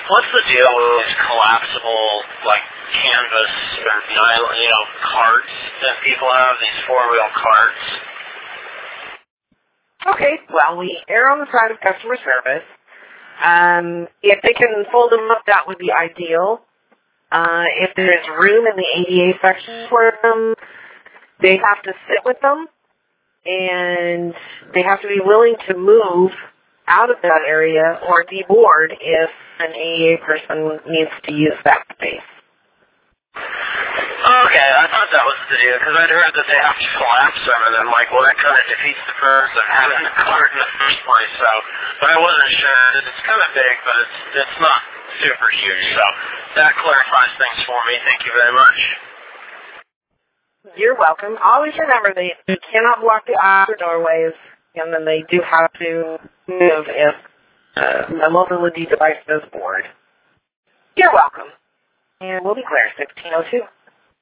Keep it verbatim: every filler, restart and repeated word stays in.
What's the deal with those collapsible, like, canvas, or, you know, carts that people have, these four-wheel carts? Okay, well, we err on the side of customer service. Um, if they can fold them up, that would be ideal. Uh, if there's room in the A D A section for them, they have to sit with them, and they have to be willing to move out of that area or deboard if an A D A person needs to use that space. Okay, I thought that was the deal, because I'd heard that they have to collapse them, and I'm like, well, that kind of defeats the purpose of having the cart in the first place, so, but I wasn't sure. It's kind of big, but it's it's not super huge, so that clarifies things for me. Thank you very much. You're welcome. Always remember, they, they cannot block the aisles or doorways, and then they do have to move if uh, a mobility device does board. You're welcome. And we'll be clear, sixteen oh two.